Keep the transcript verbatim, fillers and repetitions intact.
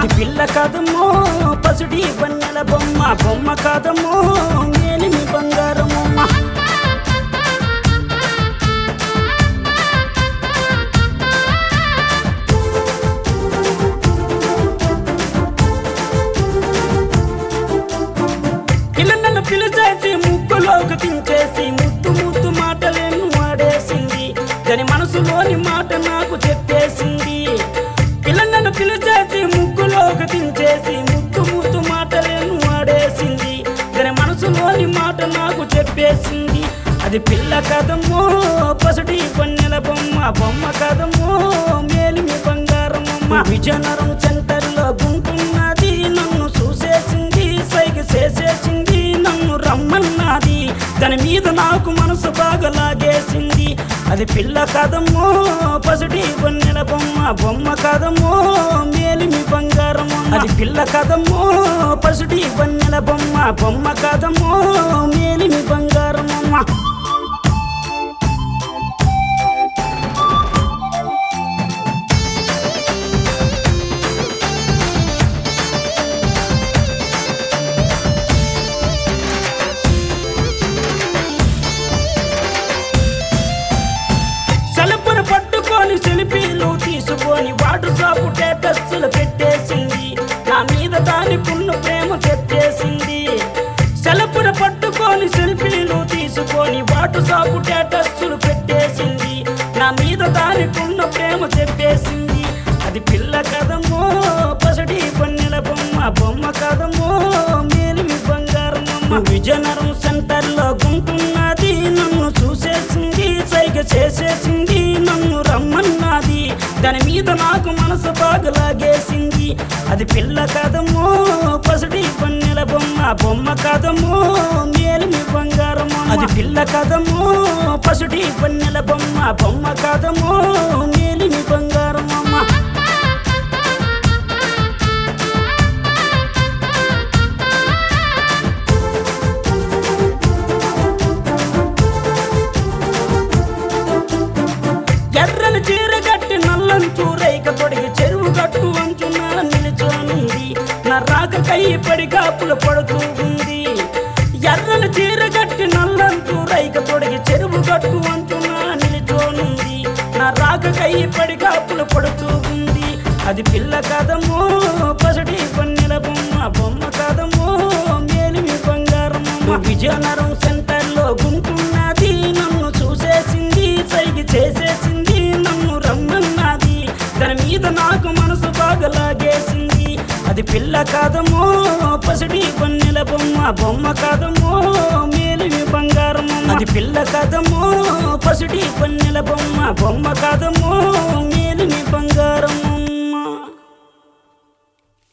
అది పిల్ల కాదమ్మో పసుడి వన్నెల బొమ్మ బొమ్మ కాదమ్మో మేలిమి బంగారమమ్మ పిల్లలను పిలిచేసి ముక్కులోకి దించేసి ముద్దు ముద్దు మాటలను ఆడేసింది దాని మనసులోని మాట నాకు చెప్పేసింది పిల్లలను పిలిచేసి ముక్కులోకి దించేసి ముద్దు ముద్దు మాటలను ఆడేసింది దాని మనసులోని మాట నాకు చెప్పేసింది అది పిల్ల కాదమ్మో పసుడి వన్నెల బొమ్మ బొమ్మ కాదమ్మో మేలిమి బంగారమమ్మ విజయనగరం సెంటర్లో గుంటున్నది నన్ను చూసేసింది సైగ చేసేసింది నన్ను రమ్మన్నది దాని మీద నాకు మనసు బాగా లాగేసింది అది పిల్ల కాదమ్మో పసుడి వన్నెల బొమ్మ బొమ్మ కాదమ్మో మేలిమి బంగారమమ్మ అది పిల్ల కాదమ్మో పసుడి వన్నెల బొమ్మ బొమ్మ కాదమ్మో మేలిమి బంగారమమ్మ పట్టుకొని సెల్ఫీలు తీసుకొని వాట్సాప్ స్టేటస్లు పెట్టేసింది నా మీద దానికున్న ప్రేమ చెప్పేసింది సెల్ఫీలు పట్టుకొని సెల్ఫీలు తీసుకొని వాట్సాప్ స్టేటస్లు పెట్టేసింది నా మీద దానికున్న ప్రేమ చెప్పేసింది అది పిల్ల కదమ్మో పసడి వన్నెల బొమ్మ బొమ్మ కదమ్మో మేలిమి బంగారమమ్మ విజయనగరం సెంటర్లో గుంటున్నది నన్ను చూసేసింది సైగ చేసేసింది నన్ను రమ్మన్నది దాని మీద నాకు మనసు బాగా లాగేసింది అది పిల్ల కాదమ్మో పసుడి వన్నెల బొమ్మ బొమ్మ కాదమ్మో మేలిమి బంగారమ్మ అది పిల్ల కాదమ్మో పసుడి వన్నెల బొమ్మ బొమ్మ కాదమ్మో మేలిమి బంగారమమ్మ ఎర్రని చీర గట్టి నల్లని చూరైక తొడిగి చెరువు గట్టు అంచున నిలుచోనుంది నా రాక కై పడి కాపులు పడుతూ ఉంది ఎర్రని చీర గట్టి నల్లని చూరైక తొడిగి చెరువు గట్టు అంచున నిలుచోనుంది నా రాక కై పడి కాపులు పడుతూ ఉంది అది పిల్ల కాదమ్మో పసడి వన్నెల బొమ్మ బొమ్మ కాదమ్మో మేలిమి బంగారమమ్మ విజయనగరం సెంటర్లో గుంటున్నది నన్ను చూసేసింది సైగి చేసేసింది నన్ను రమ్మన్నది దాని మీద నాకు మనసు బాగా లాగేసింది అది పిల్ల కాదమ్మో పసడి వన్నెల బొమ్మ బొమ్మ కాదమ్మో మేలిమి బంగారమమ్మ అది పిల్ల కాదమ్మో పసడి వన్నెల బొమ్మ బొమ్మ కాదమ్మో మేలిమి బంగారం